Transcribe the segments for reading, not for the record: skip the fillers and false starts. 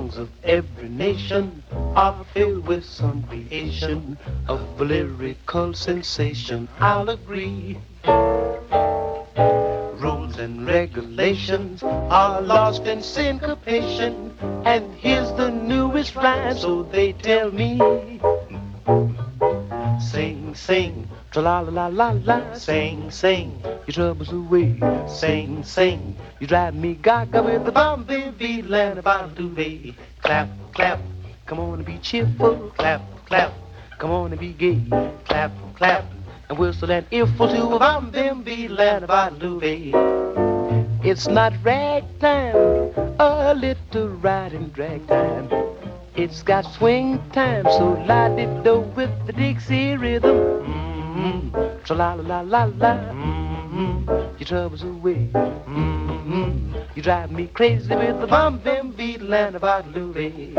songs of every nation are filled with some creation of a lyrical sensation. I'll agree. Rules and regulations are lost in syncopation, and here's the newest rhyme, so they tell me. Sing, sing, tra-la-la-la-la, sing, sing, your troubles away. Sing, sing, you drive me gaga with the Bombay beat, land about the way. Clap, clap, come on and be cheerful. Clap, clap, come on and be gay. Clap, clap, and whistle and earful to a Bombay beat, land about the way. It's not ragtime, a little ride and drag time. It's got swing time, so la-di-do with the Dixie rhythm. Mm-hmm. Tra-la-la-la-la. Mm-hmm. Your troubles away. Mm-hmm. You drive me crazy with the bum-bim beat, land about Louis.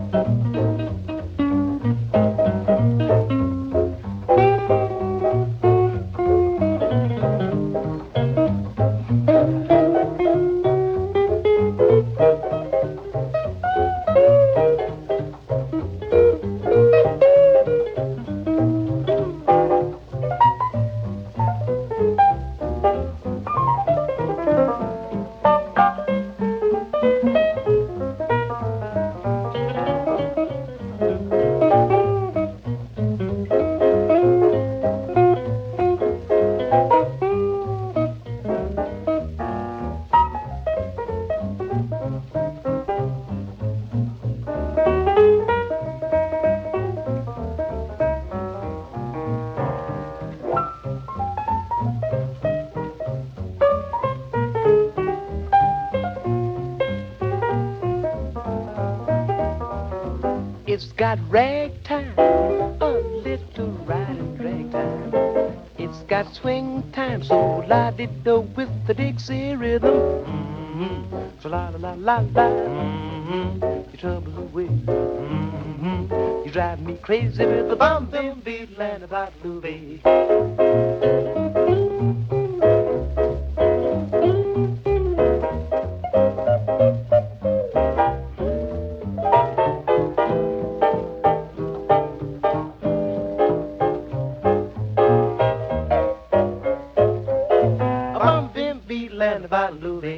It's got ragtime, a little ride and drag time. It's got swing time, so la-di-do with the Dixie rhythm. Mm-hmm. So la-la-la-la-la. Mm-hmm. Your troubles away. Mm-hmm. You drive me crazy with the bum-bim beat, land about Louis. Land about Louis.